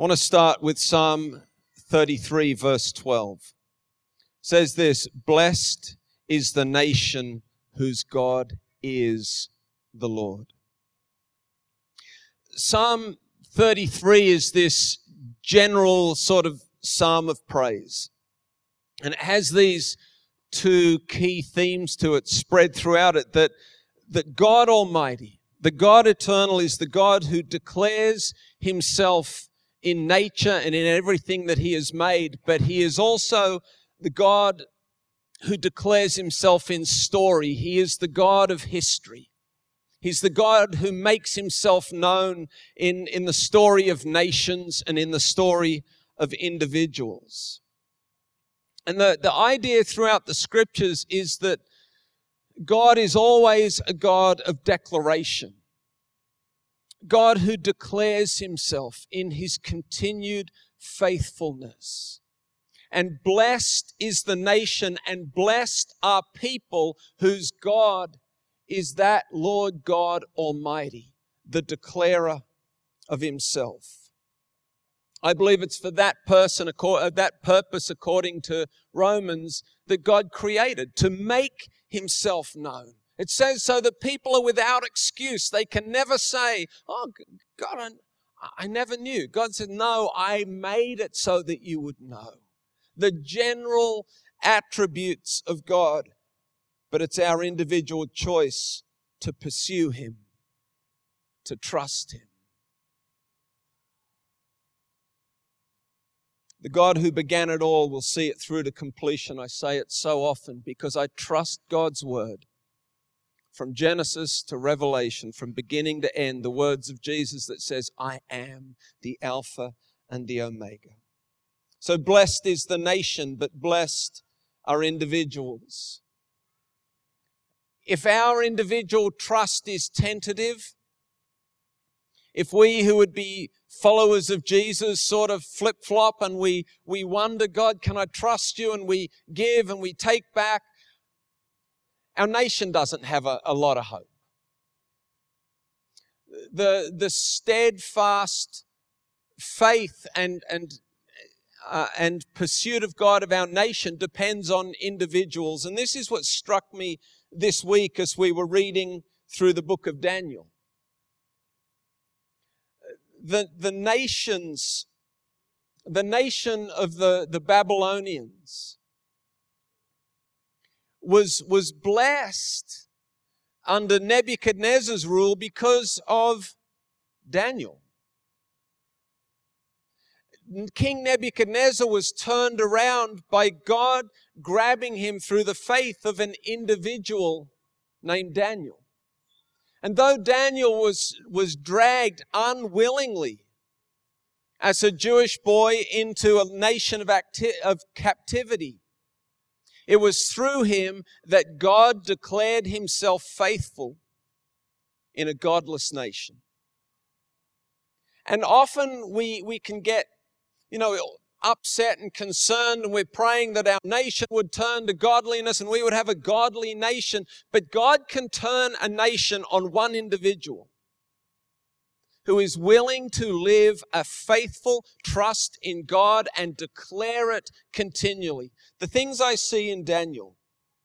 I want to start with Psalm 33, verse 12. It says this, "Blessed is the nation whose God is the Lord." Psalm 33 is this general sort of psalm of praise. And it has these two key themes to it spread throughout it, that God Almighty, the God eternal, is the God who declares himself in nature and in everything that he has made, but he is also the God who declares himself in story. He is the God of history. He's the God who makes himself known in the story of nations and in the story of individuals. And the idea throughout the scriptures is that God is always a God of declaration. God who declares himself in his continued faithfulness. And blessed is the nation and blessed are people whose God is that Lord God Almighty, the declarer of himself. I believe it's for that purpose, according to Romans, that God created, to make himself known. It says so that people are without excuse. They can never say, "Oh, God, I never knew." God said, "No, I made it so that you would know." The general attributes of God, but it's our individual choice to pursue him, to trust him. The God who began it all will see it through to completion. I say it so often because I trust God's word. From Genesis to Revelation, from beginning to end, the words of Jesus that says, "I am the Alpha and the Omega." So blessed is the nation, but blessed are individuals. If our individual trust is tentative, if we who would be followers of Jesus sort of flip-flop and we wonder, "God, can I trust you?" and we give and we take back, our nation doesn't have a lot of hope. The steadfast faith and pursuit of God of our nation depends on individuals. And this is what struck me this week as we were reading through the book of Daniel. The nation of the Babylonians was blessed under Nebuchadnezzar's rule because of Daniel. King Nebuchadnezzar was turned around by God grabbing him through the faith of an individual named Daniel. And though Daniel was dragged unwillingly as a Jewish boy into a nation of captivity, it was through him that God declared himself faithful in a godless nation. And often we can get, upset and concerned, and we're praying that our nation would turn to godliness and we would have a godly nation. But God can turn a nation on one individual who is willing to live a faithful trust in God and declare it continually. The things I see in Daniel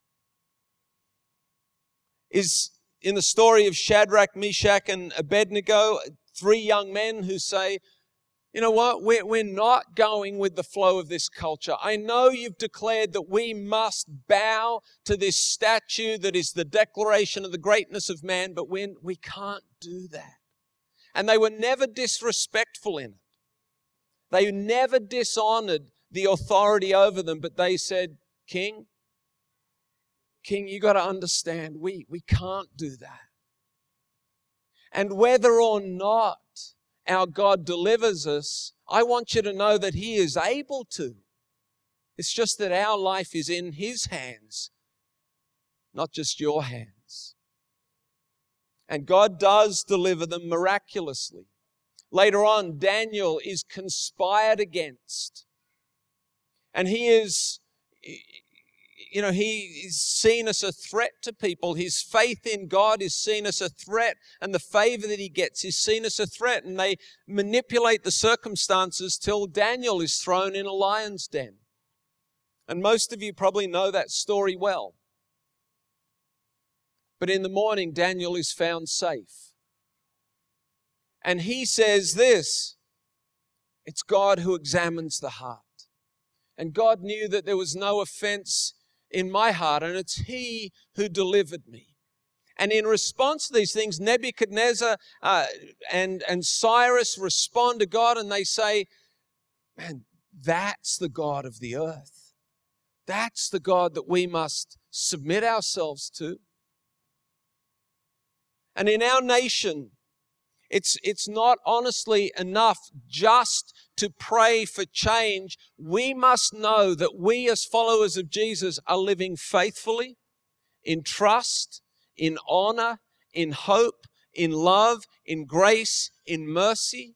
is in the story of Shadrach, Meshach, and Abednego, 3 young men who say, "You know what? We're not going with the flow of this culture. I know you've declared that we must bow to this statue that is the declaration of the greatness of man, but we can't do that." And they were never disrespectful in it. They never dishonored the authority over them, but they said, King, you got to understand, we can't do that. And whether or not our God delivers us, I want you to know that He is able to. It's just that our life is in His hands, not just your hands. And God does deliver them miraculously. Later on, Daniel is conspired against. And he is he's seen as a threat to people. His faith in God is seen as a threat, and the favor that he gets is seen as a threat. And they manipulate the circumstances till Daniel is thrown in a lion's den. And most of you probably know that story well. But in the morning, Daniel is found safe. And he says this, it's God who examines the heart. And God knew that there was no offense in my heart, and it's He who delivered me. And in response to these things, Nebuchadnezzar and Cyrus respond to God, and they say, man, that's the God of the earth. That's the God that we must submit ourselves to. And in our nation, it's not honestly enough just to pray for change. We must know that we as followers of Jesus are living faithfully, in trust, in honor, in hope, in love, in grace, in mercy.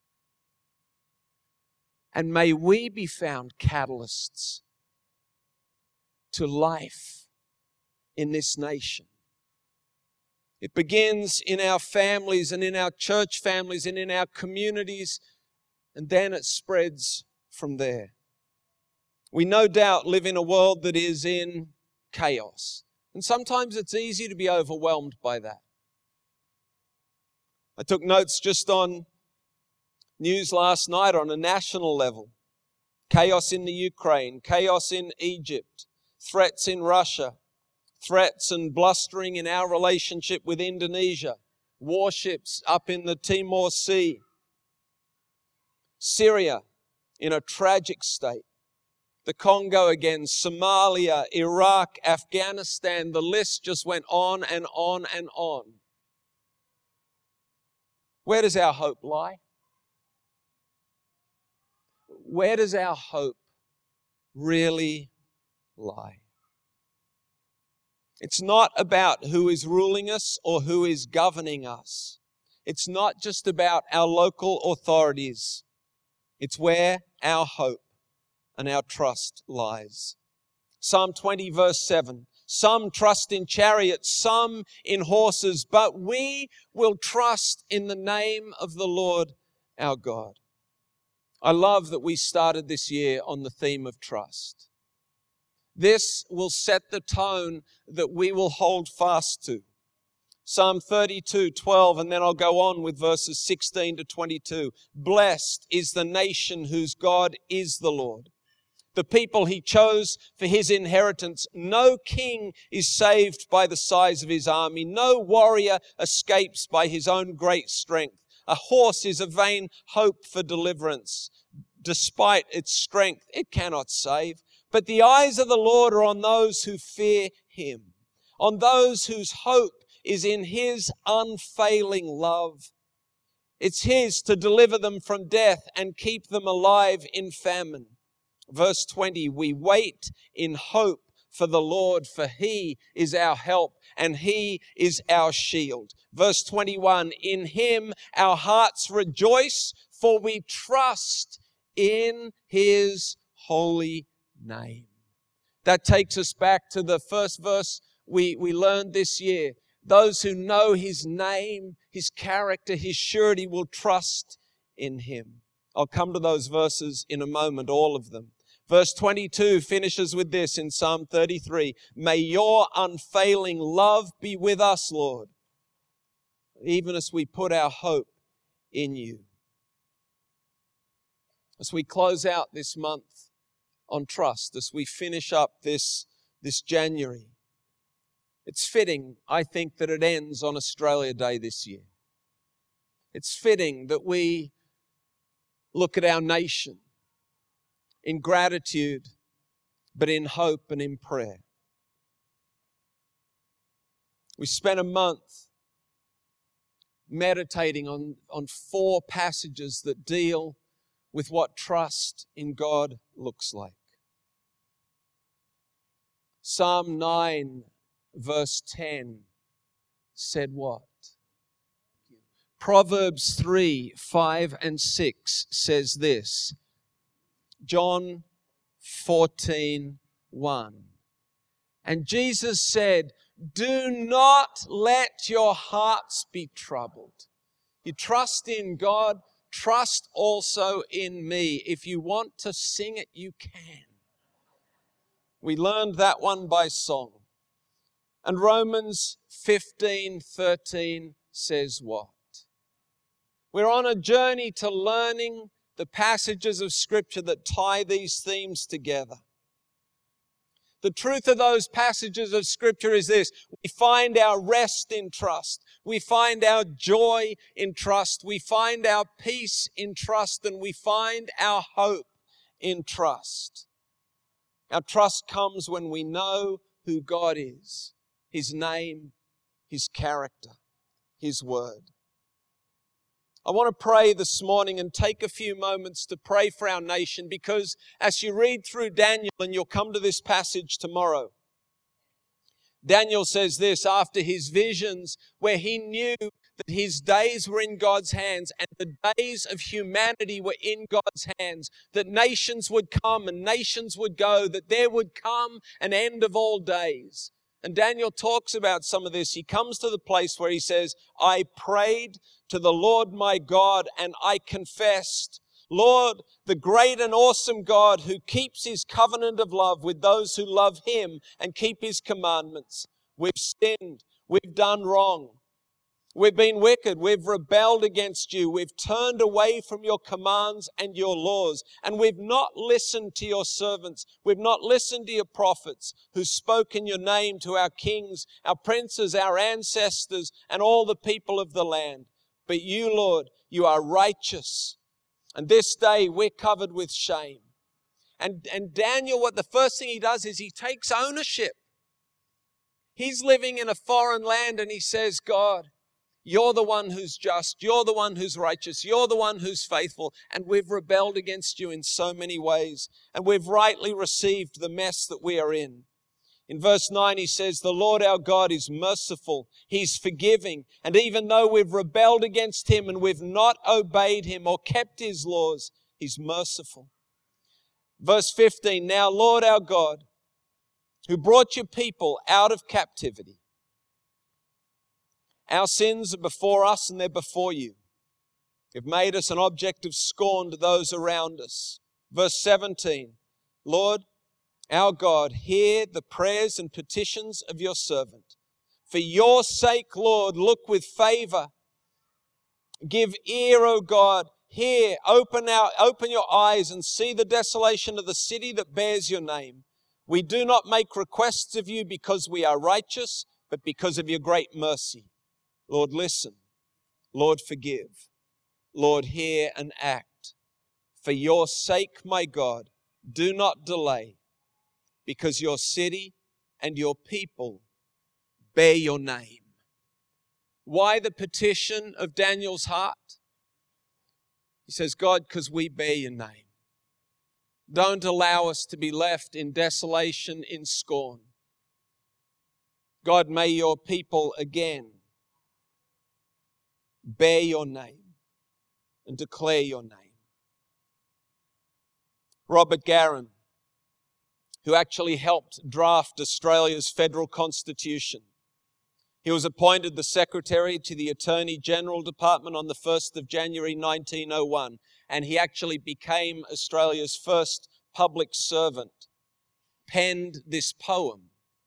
And may we be found catalysts to life in this nation. It begins in our families and in our church families and in our communities, and then it spreads from there. We no doubt live in a world that is in chaos, and sometimes it's easy to be overwhelmed by that. I took notes just on news last night on a national level. Chaos in the Ukraine, chaos in Egypt, threats in Russia, threats and blustering in our relationship with Indonesia, warships up in the Timor Sea, Syria in a tragic state, the Congo again, Somalia, Iraq, Afghanistan, the list just went on and on and on. Where does our hope lie? Where does our hope really lie? It's not about who is ruling us or who is governing us. It's not just about our local authorities. It's where our hope and our trust lies. Psalm 20 verse 7. Some trust in chariots, some in horses, but we will trust in the name of the Lord our God. I love that we started this year on the theme of trust. This will set the tone that we will hold fast to. Psalm 32:12, and then I'll go on with verses 16 to 22. Blessed is the nation whose God is the Lord, the people He chose for His inheritance. No king is saved by the size of his army. No warrior escapes by his own great strength. A horse is a vain hope for deliverance. Despite its strength, it cannot save. But the eyes of the Lord are on those who fear Him, on those whose hope is in His unfailing love. It's His to deliver them from death and keep them alive in famine. Verse 20, we wait in hope for the Lord, for He is our help and He is our shield. Verse 21, in Him our hearts rejoice, for we trust in His holy name. That takes us back to the first verse we learned this year. Those who know His name, His character, His surety will trust in Him. I'll come to those verses in a moment, all of them. Verse 22 finishes with this in Psalm 33. May your unfailing love be with us, Lord, even as we put our hope in You. As we close out this month on trust, as we finish up this January, it's fitting, I think, that it ends on Australia Day this year. It's fitting that we look at our nation in gratitude, but in hope and in prayer. We spent a month meditating on 4 passages that deal with what trust in God looks like. Psalm 9 verse 10 said what? Proverbs 3, 5 and 6 says this. John 14, 1. And Jesus said, do not let your hearts be troubled. You trust in God, trust also in me. If you want to sing it, you can. We learned that one by song. And Romans 15:13 says what? We're on a journey to learning the passages of Scripture that tie these themes together. The truth of those passages of Scripture is this: we find our rest in trust. We find our joy in trust. We find our peace in trust. And we find our hope in trust. Our trust comes when we know who God is, His name, His character, His word. I want to pray this morning and take a few moments to pray for our nation, because as you read through Daniel, and you'll come to this passage tomorrow, Daniel says this after his visions, where he knew that his days were in God's hands and the days of humanity were in God's hands, that nations would come and nations would go, that there would come an end of all days. And Daniel talks about some of this. He comes to the place where he says, I prayed to the Lord my God and I confessed, Lord, the great and awesome God who keeps His covenant of love with those who love Him and keep His commandments. We've sinned. We've done wrong. We've been wicked. We've rebelled against you. We've turned away from your commands and your laws. And we've not listened to your servants. We've not listened to your prophets who spoke in your name to our kings, our princes, our ancestors, and all the people of the land. But you, Lord, you are righteous. And this day we're covered with shame. And Daniel, what the first thing he does is he takes ownership. He's living in a foreign land and he says, God, you're the one who's just. You're the one who's righteous. You're the one who's faithful. And we've rebelled against you in so many ways. And we've rightly received the mess that we are in. In verse 9, he says, the Lord our God is merciful. He's forgiving. And even though we've rebelled against Him and we've not obeyed Him or kept His laws, He's merciful. Verse 15, now Lord our God, who brought your people out of captivity, our sins are before us and they're before you. You've made us an object of scorn to those around us. Verse 17, Lord, our God, hear the prayers and petitions of your servant. For your sake, Lord, look with favor. Give ear, O God. Hear, open your eyes and see the desolation of the city that bears your name. We do not make requests of you because we are righteous, but because of your great mercy. Lord, listen. Lord, forgive. Lord, hear and act. For your sake, my God, do not delay, because your city and your people bear your name. Why the petition of Daniel's heart? He says, God, because we bear your name. Don't allow us to be left in desolation, in scorn. God, may your people again bear your name and declare your name. Robert Garran, who actually helped draft Australia's federal constitution. He was appointed the Secretary to the Attorney General Department on the 1st of January 1901, and he actually became Australia's first public servant, penned this poem.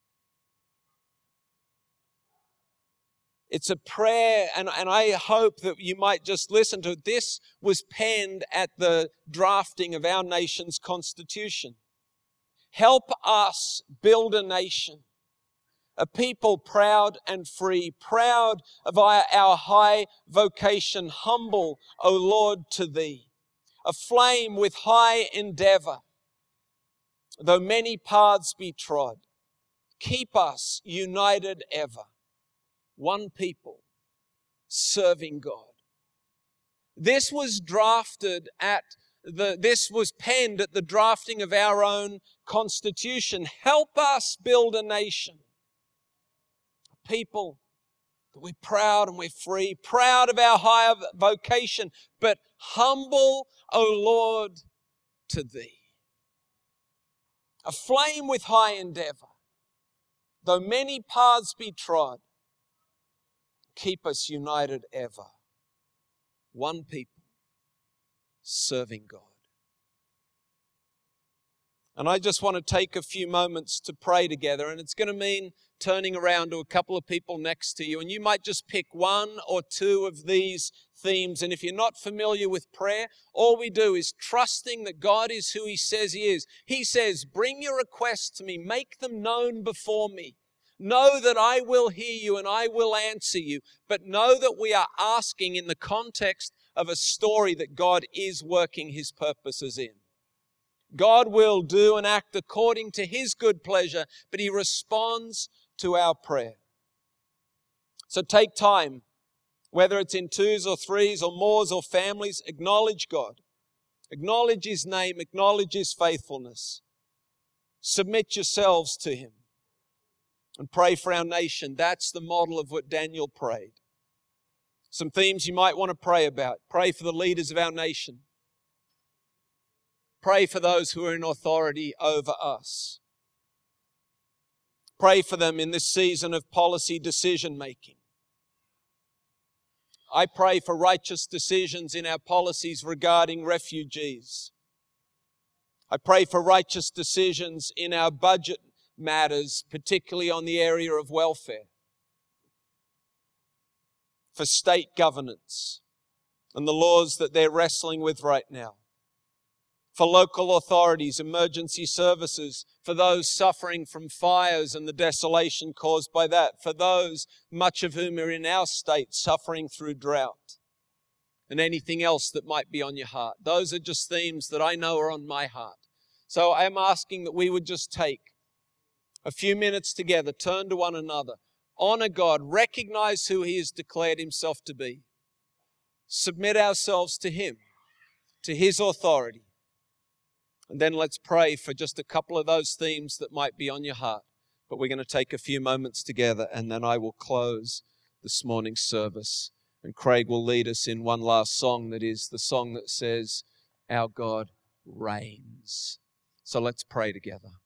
It's a prayer, and I hope that you might just listen to it. This was penned at the drafting of our nation's constitution. Help us build a nation, a people proud and free, proud of our high vocation, humble, O Lord, to Thee, aflame with high endeavor, though many paths be trod. Keep us united ever, one people, serving God. This was penned at the drafting of our own constitution. Help us build a nation, a people that we're proud and we're free, proud of our higher vocation, but humble, O Lord, to Thee. Aflame with high endeavor. though many paths be trod, keep us united ever. One people serving God. And I just want to take a few moments to pray together, and it's going to mean turning around to a couple of people next to you, and you might just pick one or two of these themes. And if you're not familiar with prayer, all we do is trusting that God is who He says He is. He says, bring your requests to me, make them known before me. Know that I will hear you and I will answer you, but know that we are asking in the context of a story that God is working His purposes in. God will do and act according to His good pleasure, but He responds to our prayer. So take time, whether it's in twos or threes or mores or families, acknowledge God. Acknowledge His name, acknowledge His faithfulness. Submit yourselves to Him and pray for our nation. That's the model of what Daniel prayed. Some themes you might want to pray about. Pray for the leaders of our nation. Pray for those who are in authority over us. Pray for them in this season of policy decision making. I pray for righteous decisions in our policies regarding refugees. I pray for righteous decisions in our budget matters, particularly on the area of welfare. For state governance and the laws that they're wrestling with right now. For local authorities, emergency services, for those suffering from fires and the desolation caused by that, for those, much of whom are in our state, suffering through drought, and anything else that might be on your heart. Those are just themes that I know are on my heart. So I'm asking that we would just take a few minutes together, turn to one another, honor God, recognize who He has declared Himself to be, submit ourselves to Him, to His authority. And then let's pray for just a couple of those themes that might be on your heart. But we're going to take a few moments together, and then I will close this morning's service. And Craig will lead us in one last song, that is the song that says, Our God reigns. So let's pray together.